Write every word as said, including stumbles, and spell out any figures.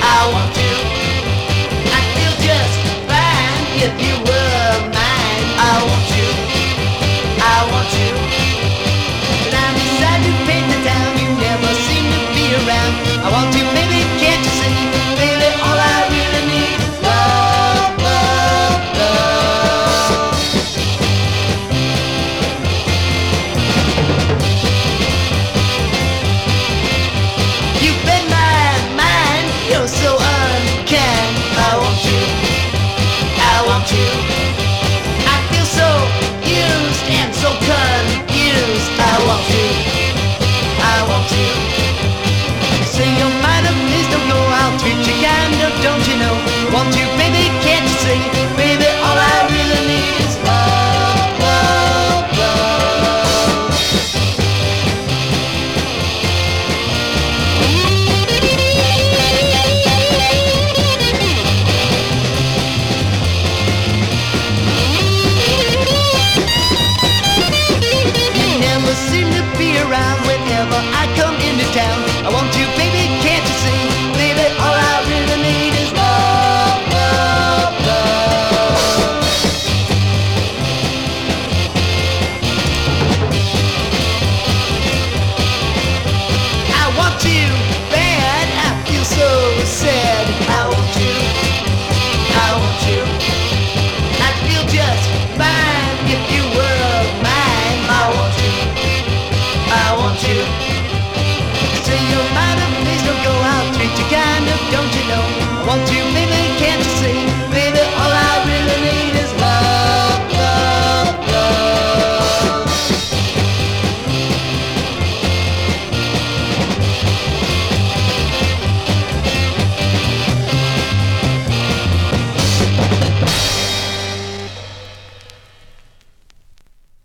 I want you. I feel just fine if you were mine. I want you. I want you. When I'm beside you, paint the town, you never seem to be around. I want you, baby, can't you see? Baby, all I really need is love, love, love. You've been my mind, you're so unkind. I want you, I want you. I feel so used and so confused. I want you, I want you. Say you're mine, please don't go. I'll treat you kind of, don't you know? Want you, baby, can't you see? Baby, all I really need is love, love, love. You never seem to be around whenever I come into town. I want you, baby, can't you see? Baby, all I really need is love, love, love. I want you bad, I feel so sad. I want you, I want you. I feel just fine if you were mine. I want you, I want you. Say you're mine, please don't go. I'll treat you kind of, don't you know? I want you.